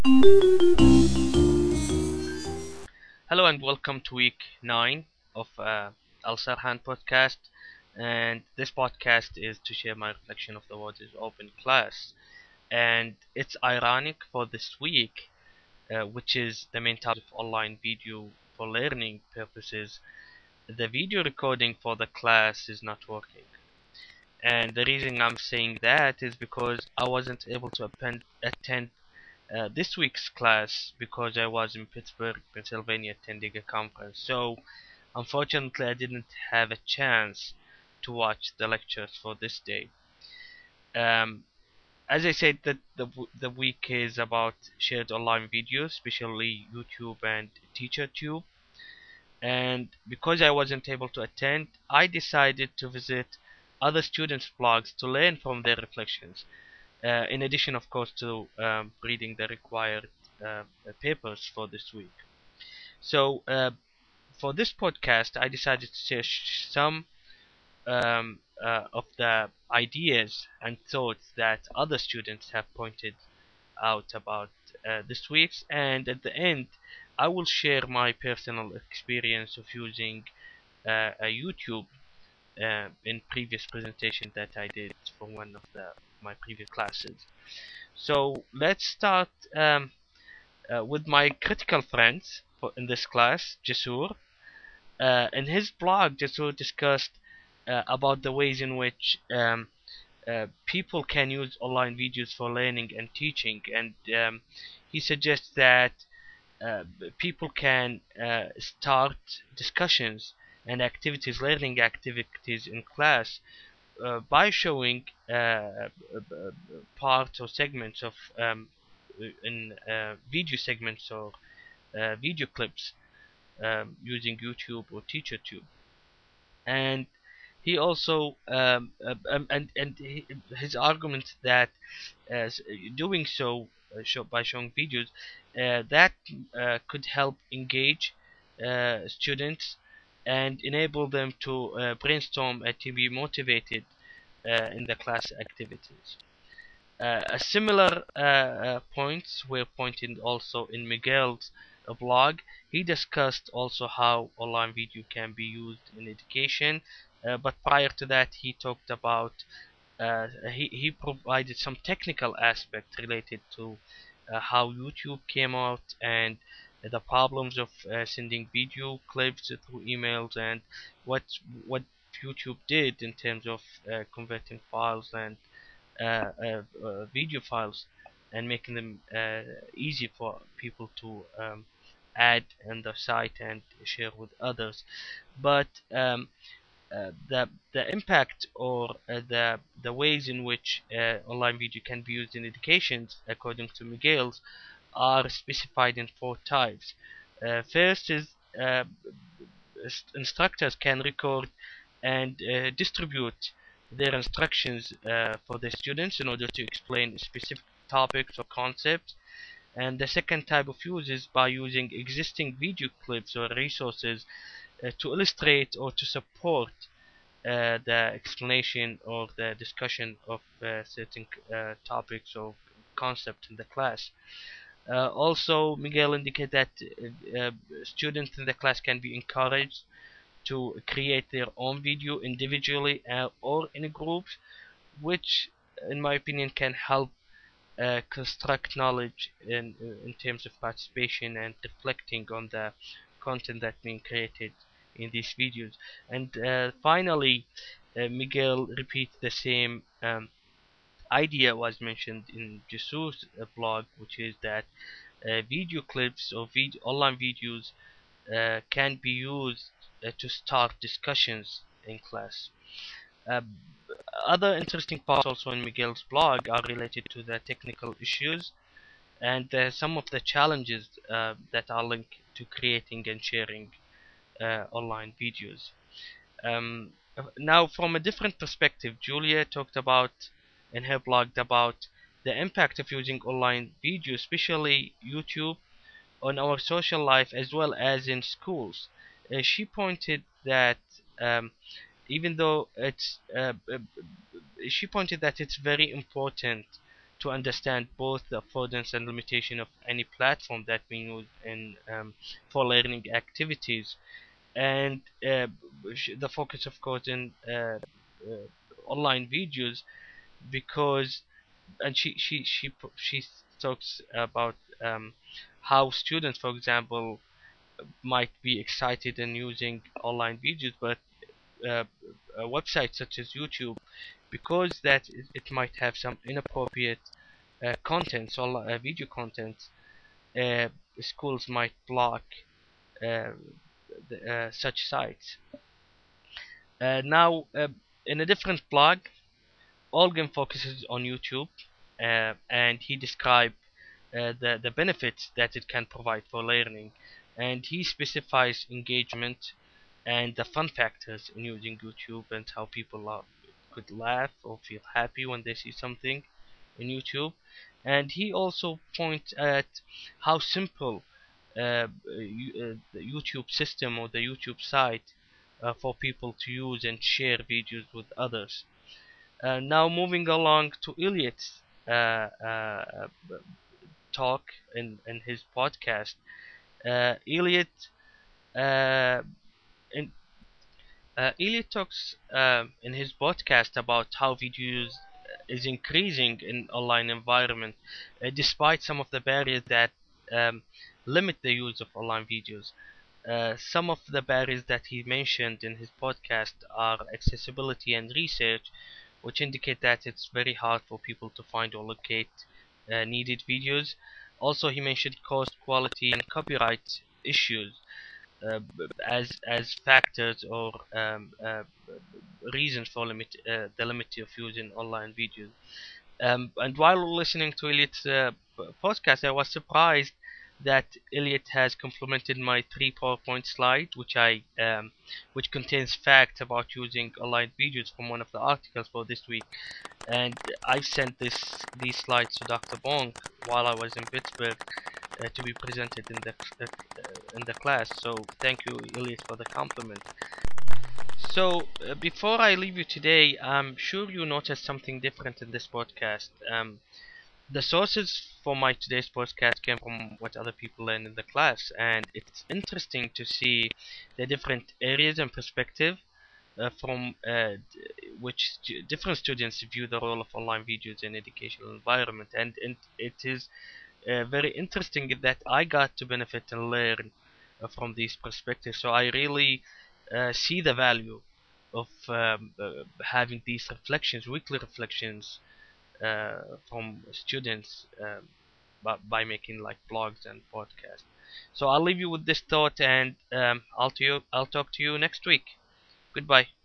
Hello and welcome to week 9 of Al Sarhan podcast. And this podcast is to share my reflection of the what is open class. And it's ironic for this week, which is the main topic of online video for learning purposes. The video recording for the class is not working. And the reason I'm saying that is because I wasn't able to attend this week's class because I was in Pittsburgh, Pennsylvania, attending a conference. So, unfortunately, I didn't have a chance to watch the lectures for this day. Um, as I said, that the week is about shared online videos, especially YouTube and TeacherTube. And because I wasn't able to attend, I decided to visit other students' blogs to learn from their reflections. In addition, of course, to reading the required papers for this week. So, for this podcast, I decided to share some of the ideas and thoughts that other students have pointed out about this week's, and at the end, I will share my personal experience of using a YouTube in previous presentation that I did for one of my previous classes. So let's start with my critical friends in this class, Jasur. In his blog, Jasur discussed about the ways in which people can use online videos for learning and teaching, and he suggests that uh, people can start discussions and learning activities in class by showing parts or segments of in video segments or video clips using YouTube or TeacherTube. And he also his argument that doing so by showing videos that could help engage students and enable them to brainstorm and to be motivated in the class activities. A similar points were pointed also in Miguel's blog. He discussed also how online video can be used in education, but prior to that, he talked about he provided some technical aspect related to how YouTube came out and the problems of sending video clips through emails and what what YouTube did in terms of converting files and video files and making them easy for people to add on the site and share with others. But the impact or the ways in which online video can be used in education, according to Miguel's, are specified in four types. First is uh, instructors can record and distribute their instructions for the students in order to explain specific topics or concepts. And the second type of use is by using existing video clips or resources to illustrate or to support the explanation or the discussion of certain topics or concepts in the class. Also, Miguel indicated that students in the class can be encouraged to create their own video individually or in groups, which, in my opinion, can help construct knowledge in terms of participation and reflecting on the content that's being created in these videos. And finally, Miguel repeats the same idea was mentioned in Jesus' blog, which is that video clips or online videos can be used to start discussions in class. Uh, Other interesting parts also in Miguel's blog are related to the technical issues and some of the challenges that are linked to creating and sharing online videos. Now, from a different perspective, Julia talked about in her blog about the impact of using online video, especially YouTube, on our social life as well as in schools. She pointed that um, even though it's she pointed that it's very important to understand both the affordance and limitation of any platform that we use in for learning activities. And the focus, of course, in online videos, because and she talks about how students, for example, might be excited in using online videos, but uh, a website such as YouTube, because that it might have some inappropriate content, so video content, uh, schools might block uh, such sites. Now, in a different blog, Olgan focuses on YouTube, and he described the benefits that it can provide for learning, and he specifies engagement and the fun factors in using YouTube, and how people could laugh or feel happy when they see something in YouTube. And he also points at how simple the YouTube system or the YouTube site for people to use and share videos with others. Now moving along to Elliot's talk in his podcast. Elliot uh, in, Elliot talks in his podcast about how video use is increasing in online environment, despite some of the barriers that um, limit the use of online videos. Some of the barriers that he mentioned in his podcast are accessibility and research, which indicate that it's very hard for people to find or locate needed videos. Also, he mentioned cost, quality, and copyright issues as factors or reasons for the limit of using online videos. And while listening to Elliot's podcast, I was surprised that Elliot has complemented my 3 PowerPoint slide, which contains facts about using online videos from one of the articles for this week. And I sent these slides to Dr. Bong while I was in Pittsburgh to be presented in the class. So thank you, Elliot, for the compliment. So, before I leave you today, I'm sure you noticed something different in this podcast. The sources for my today's podcast came from what other people learned in the class, and it's interesting to see the different areas and perspective from which different students view the role of online videos in educational environment, and it is very interesting that I got to benefit and learn from these perspectives. So I really see the value of having these reflections, weekly reflections from students by making like blogs and podcasts. So I'll leave you with this thought, and I'll talk to you next week. Goodbye.